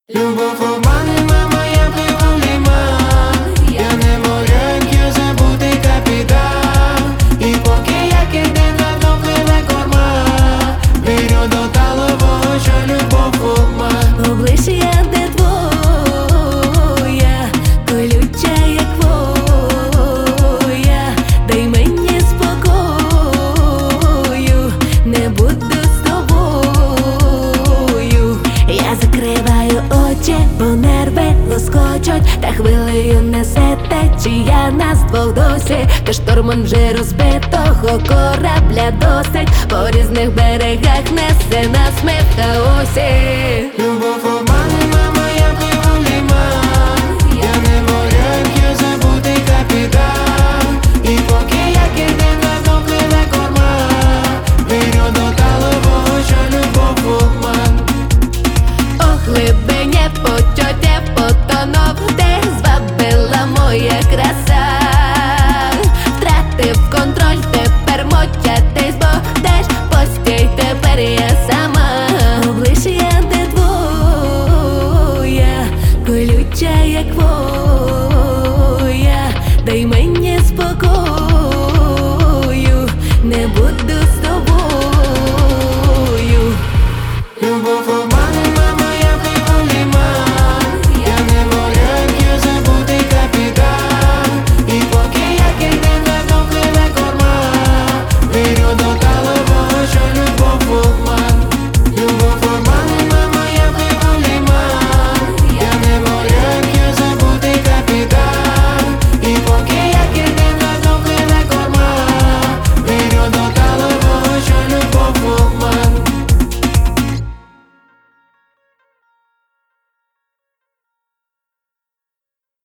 Любов обманема, моя пливліма. Я не моряк, я забутий капітан. І поки я кидаю на дно пливе корма, вірю до талого, що любов обман. Обличчя де твоя, колюча як воя. Дай мені спокою, не буду з тобою. Я закриваю очі, бо нерви лоскочуть, та хвилею несе течія нас двох досі. Та штормом вже розбитого корабля досить, по різних берегах несе нас ми в хаосі. Любов